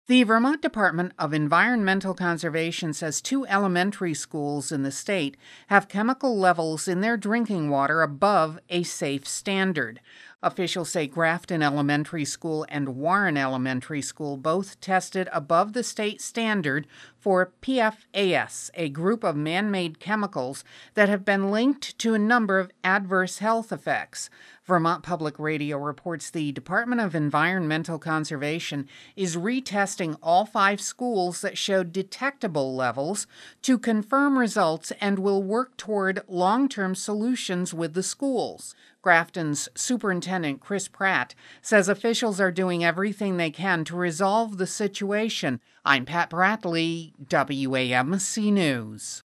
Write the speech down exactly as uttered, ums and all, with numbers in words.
The Vermont Department of Environmental Conservation says two elementary schools in the state have chemical levels in their drinking water above a safe standard. Officials say Grafton Elementary School and Warren Elementary School both tested above the state standard for P F A S, a group of man-made chemicals that have been linked to a number of adverse health effects. Vermont Public Radio reports the Department of Environmental Conservation is retesting all five schools that showed detectable levels to confirm results and will work toward long-term solutions with the schools. Grafton's Superintendent Chris Pratt says officials are doing everything they can to resolve the situation. I'm Pat Bradley, W A M C News.